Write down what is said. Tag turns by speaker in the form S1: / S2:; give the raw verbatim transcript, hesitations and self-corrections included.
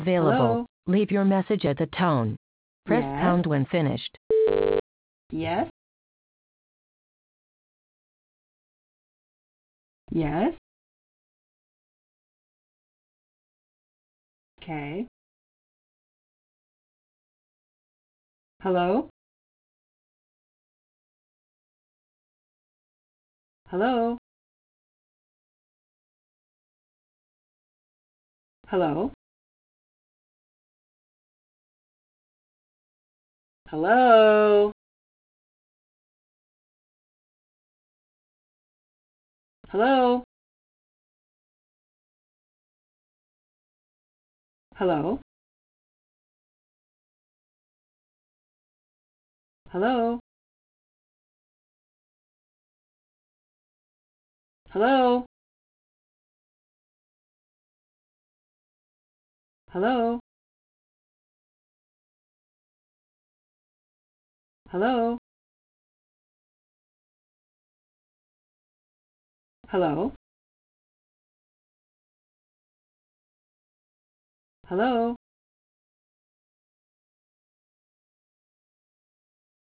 S1: Available.
S2: Hello?
S1: Leave your message at the tone. Press
S2: Yes?
S1: pound when finished.
S2: Yes? Yes? Okay. Hello? Hello? Hello? Hello? Hello? Hello? Hello? Hello? Hello? Hello? Hello? Hello?